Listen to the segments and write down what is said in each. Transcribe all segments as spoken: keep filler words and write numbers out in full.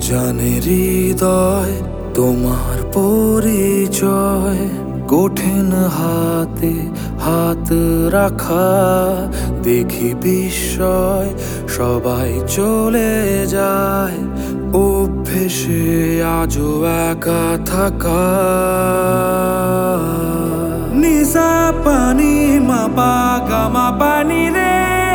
জানে হৃদয় তোমার পরিচয়, কঠিন হাতে হাত রাখা দেখি বিস্ময়। সবাই চলে যায় অভ্যেসে আজও একা থাকা। নিসা পানি মাপা গামা পানি রে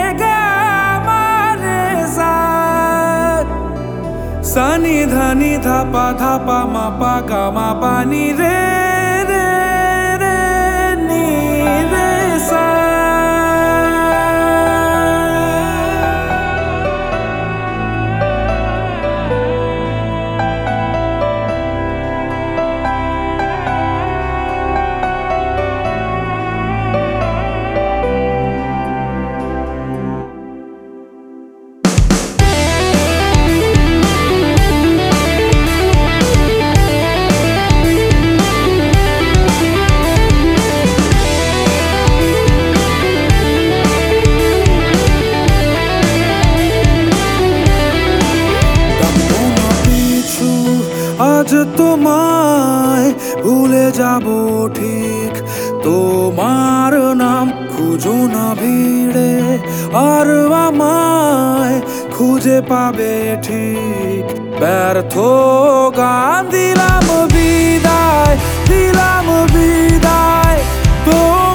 সানি ধানি ধাপা ধাপা মাপা গামা পানি রে রে রে নি রে সা। আজ তোমায় ভুলে যাব ঠিক, তোমার নাম খুঁজো না ভিড়ে, আর আমায় খুঁজে পাবে ঠিক। ব্যর্থ গান দিলাম বিদায়, দিলাম বিদায় তো